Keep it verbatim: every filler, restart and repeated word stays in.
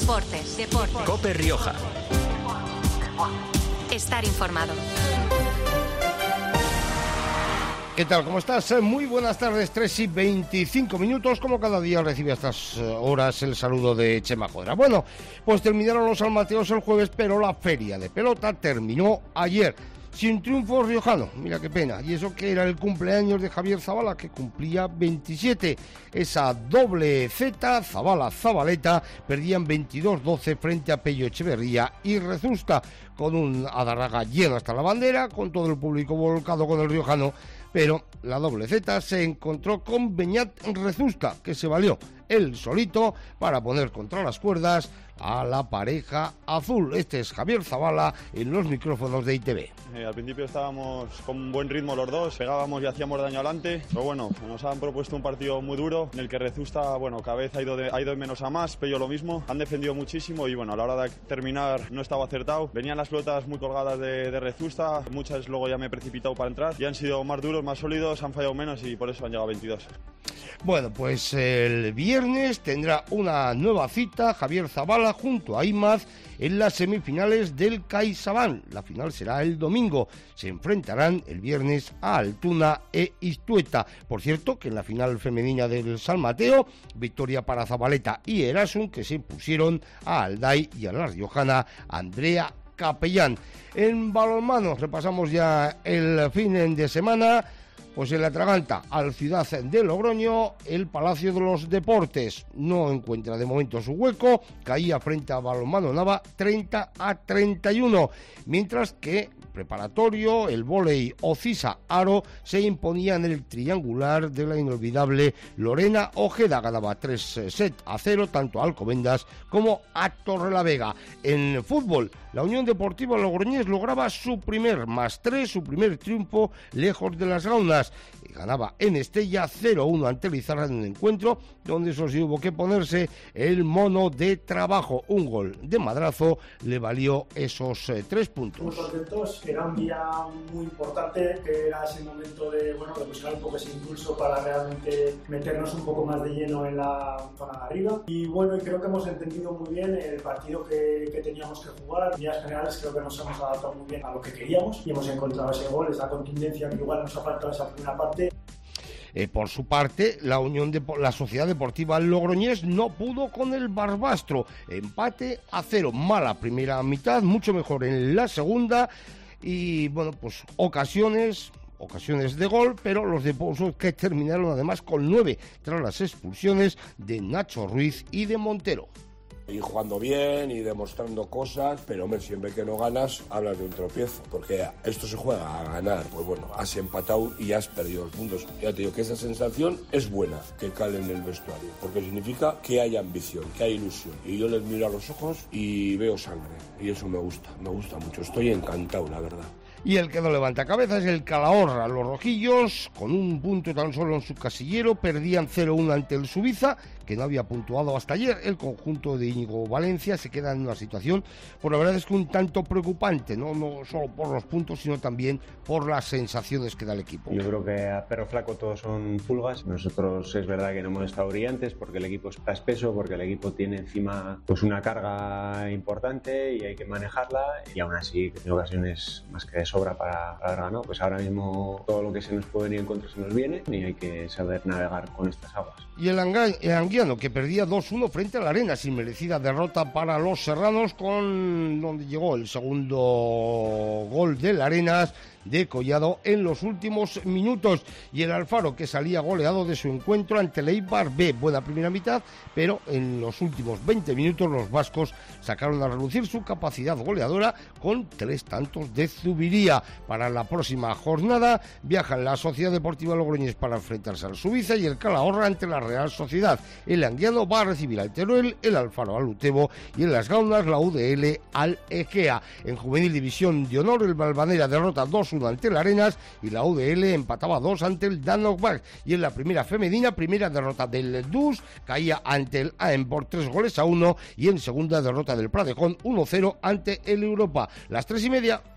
Deportes. Deportes. COPE Rioja. Estar informado. ¿Qué tal? ¿Cómo estás? Muy buenas tardes, tres y veinticinco minutos. Como cada día recibe a estas horas el saludo de Chema Jodra. Bueno, pues terminaron los salmanteos el jueves, pero la feria de pelota terminó ayer. Sin triunfo riojano, mira qué pena. Y eso que era el cumpleaños de Javier Zabala, que cumplía veintisiete. Esa doble Z, Zabala-Zabaleta, perdían veintidós doce frente a Pello Echeverría y Rezusta, con un Adarraga lleno hasta la bandera, con todo el público volcado con el riojano. Pero la doble Z se encontró con Beñat Rezusta, que se valió él solito para poner contra las cuerdas a la pareja azul. Este es Javier Zabala en los micrófonos de I T V. Eh, al principio estábamos con buen ritmo los dos, pegábamos y hacíamos daño adelante, pero bueno, nos han propuesto un partido muy duro en el que Rezusta, bueno, cada vez ha ido de, ha ido de menos a más, Pello lo mismo, han defendido muchísimo y bueno, a la hora de terminar no estaba acertado, venían las pelotas muy colgadas de, de Rezusta, muchas luego ya me he precipitado para entrar y han sido más duros, más sólidos, han fallado menos y por eso han llegado a veintidós. Bueno, pues el viernes tendrá una nueva cita Javier Zabala junto a Imaz en las semifinales del CaixaBank. La final será el domingo. Se enfrentarán el viernes a Altuna e Istueta. Por cierto, que en la final femenina del San Mateo, victoria para Zabaleta y Erasun, que se impusieron a Alday y a la riojana Andrea Capellán. En balonmano repasamos ya el fin de semana. Pues en la Atraganta, al Ciudad de Logroño, el Palacio de los Deportes no encuentra de momento su hueco, caía frente a Balonmano Nava treinta a treinta y uno, mientras que preparatorio, el vóley Ocisa Aro se imponía en el triangular de la inolvidable Lorena Ojeda, ganaba tres sets a cero tanto a Alcobendas como a Torrelavega. En fútbol, la Unión Deportiva Logroñés lograba su primer más tres, su primer triunfo lejos de las gaunas. Ganaba en Estella cero uno ante Lizarra en un encuentro donde eso sí hubo que ponerse el mono de trabajo. Un gol de madrazo le valió esos eh, tres puntos. Muy contentos, era un día muy importante, que era ese momento de, bueno, de buscar un poco ese impulso para realmente meternos un poco más de lleno en la zona de arriba. Y bueno, y creo que hemos entendido muy bien el partido que, que teníamos que jugar. En líneas generales creo que nos hemos adaptado muy bien a lo que queríamos y hemos encontrado ese gol, esa contundencia que igual nos ha faltado esa primera parte. Eh, por su parte, la Unión de la Sociedad Deportiva Logroñés no pudo con el Barbastro. Empate a cero, mala primera mitad, mucho mejor en la segunda. Y bueno, pues ocasiones... ocasiones de gol, pero los de Pouso que terminaron además con nueve tras las expulsiones de Nacho Ruiz y de Montero. Y jugando bien y demostrando cosas, pero hombre, siempre que no ganas, hablas de un tropiezo, porque esto se juega a ganar. Pues bueno, has empatado y has perdido los puntos. Ya te digo que esa sensación es buena, que cale en el vestuario, porque significa que hay ambición, que hay ilusión. Y yo les miro a los ojos y veo sangre, y eso me gusta, me gusta mucho. Estoy encantado, la verdad. Y el que no levanta cabeza es el Calahorra. Los rojillos, con un punto tan solo en su casillero, perdían cero uno ante el Subiza, que no había puntuado hasta ayer. El conjunto de Íñigo Valencia se queda en una situación, por la verdad es que un tanto preocupante, ¿no? No solo por los puntos, sino también por las sensaciones que da el equipo. Yo creo que a perro flaco todos son pulgas. Nosotros es verdad que no hemos estado brillantes porque el equipo está espeso, porque el equipo tiene encima pues una carga importante y hay que manejarla, y aún así en ocasiones más que de sobra para, para haber ganado. Pues ahora mismo todo lo que se nos puede venir en contra se nos viene y hay que saber navegar con estas aguas. Y el, Anga- el Anguiano, que perdía dos uno frente a la Arena, sin merecida derrota para los serranos, con donde llegó el segundo gol del Arenas de Collado en los últimos minutos. Y el Alfaro, que salía goleado de su encuentro ante el Eibar B. Buena primera mitad, pero en los últimos veinte minutos los vascos sacaron a relucir su capacidad goleadora con tres tantos de Zubiría. Para la próxima jornada viajan la Sociedad Deportiva Logroñés para enfrentarse al Subiza y el Calahorra ante la Real Sociedad. El Anguiano va a recibir al Teruel, el Alfaro al Utebo y en las Gaunas la U D L al Egea. En Juvenil División de Honor, el Valvanera derrota dos uno ante el Arenas y la U D L empataba dos ante el Danokbach. Y en la primera femenina, primera derrota del D U S, caía ante el A E M por tres goles a uno, y en segunda derrota del Pradejón uno cero ante el Europa. Las tres y media.